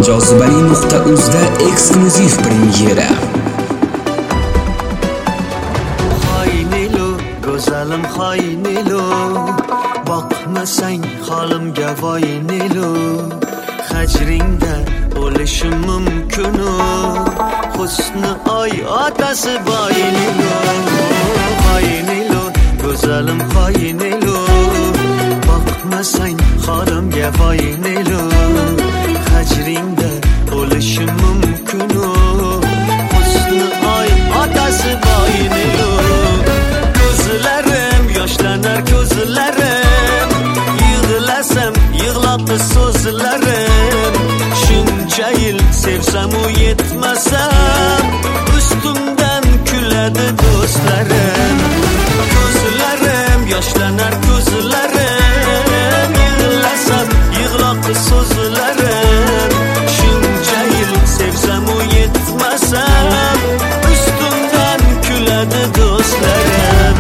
Jozibali.uzda eksklyuziv premyera. Xoynilo, go'zalim xoynilo, boqmasang holimga voynilo, hajringda bo'lishim mumkin, husni oy otasi boynilo. Xoynilo, go'zalim xoynilo, boqmasang holimga voynilo, hajringda bo'lishim mumkin, husni oy otasi boynilo. Ko'zlarim yoshlanar, ko'zlarim yig'lasam yig'loq so'zlarim. Shuncha yil sevsam u yetmasam, ustimdan kuladi do'stlarim. Ko'zlarim yoshlanar, ko'zlarim yig'lasam yig'loq so'zlarim. Shuncha yil sevsam u yetmasam, ustimdan kuladi do'stlarim.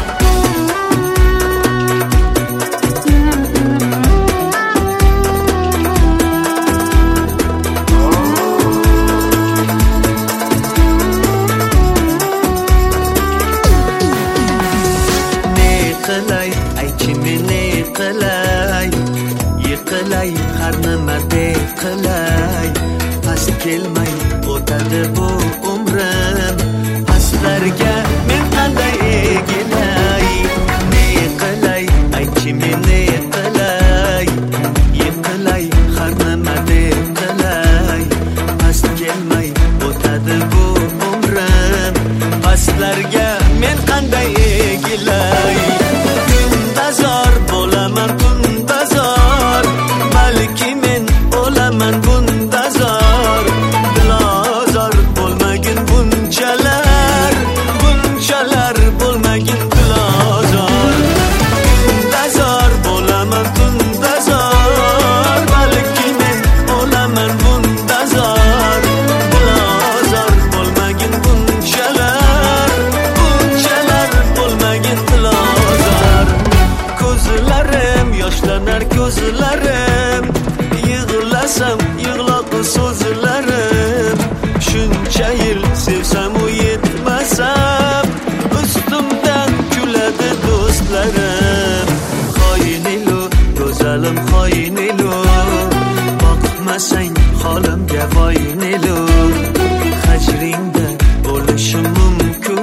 Yiqilay, har nima qilay, past kelmay o'tadi bu umrim. Pastlarga men qanday egilay? Ne qilay, aytchi men ne qilay? Yiqilay, har nima qilay, past kelmay o'tadi bu umrim. Pastlarga men qanday egilay? Kundazor bo'laman, kundazor, balki men o'laman bundazor. Dilozor bo'lmagin bunchalar, bunchalar bo'lmagin dilozor. Kundazor bo'laman, kundazor, balki men o'laman bundazor. Dilozor bo'lmagin bunchalar, bunchalar bo'lmagin dilozor. Ko'zlarim yoshlanar, ko'zlarim yig'lasam yig'loq so'zlarim. Shuncha yil sevsam u yetmasam, ustimdan kuladi do'stlarim. Xoynilo, go'zalim xoynilo, boqmasang holimga voynilo, hajringda bo'lishim mumkin,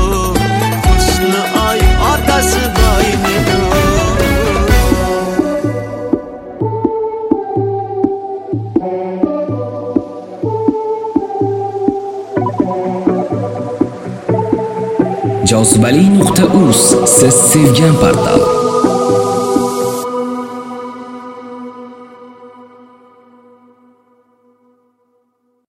husni oy otasi boynilo. Jozibali.uz, siz sevgan portal.